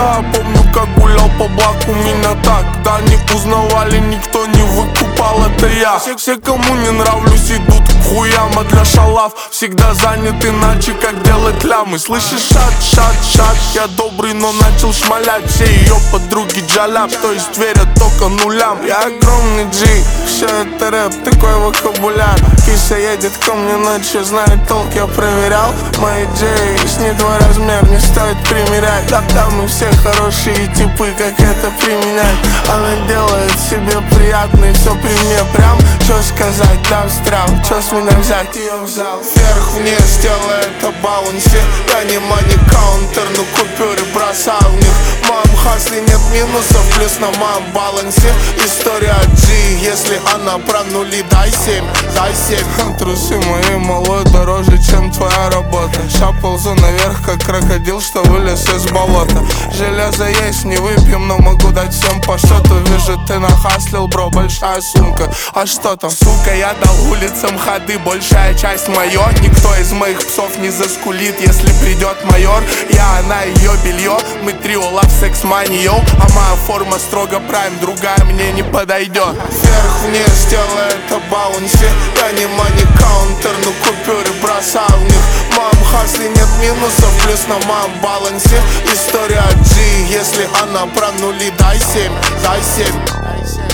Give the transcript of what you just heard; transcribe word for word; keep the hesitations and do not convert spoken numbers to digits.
Да, помню, как гулял по блоку, меня так да не узнавали, никто не выкупал, это я. Все, все кому не нравлюсь, идут к хуям, а для шалав всегда занят иначе, как делать лямы. Слышишь, шат, шат, шат, я добрый, но начал шмалять. Все ее подруги джаляб, то есть верят только нулям. Я огромный джи, все это рэп, такой вокабуляр. Киса едет ко мне ночью, знает толк, я проверял. Мои джей, с ней твой размер, не стоит примерять. Да, да, мы все хорошие типы, как это применять. Она делает себе приятно и все при мне прям. Чё сказать, да встрял, чё с меня взять, ее взял. Вверх-вниз, делая это балансе. Я не мани каунтер, но купюры бросаю в них. В моем хасле нет минусов, плюс на моем балансе. История G, если она про нули, дай семь, дай семь. Трусы мои малой дороже, чем твоя работа. Шапался наверх, как крокодил, что вылез из болота. Железо есть, не выпьем, но могу дать всем по счету. Вижу, ты нахаслил, бро, большая сумка. А что там? Сука, я дал улицам ходы, большая часть моё. Никто из моих псов не заскулит, если придет майор. Я, она, ее белье, мы трио, лав, секс, мани, йоу. А моя форма строго прайм, другая мне не подойдет. Вверх-вниз, делая это балансе. Я не мани каунтер, но купюры бросаю в них. В моем хасле нет минусов, плюс на моем балансе. История G, если она про нули, дай семь, дай семь.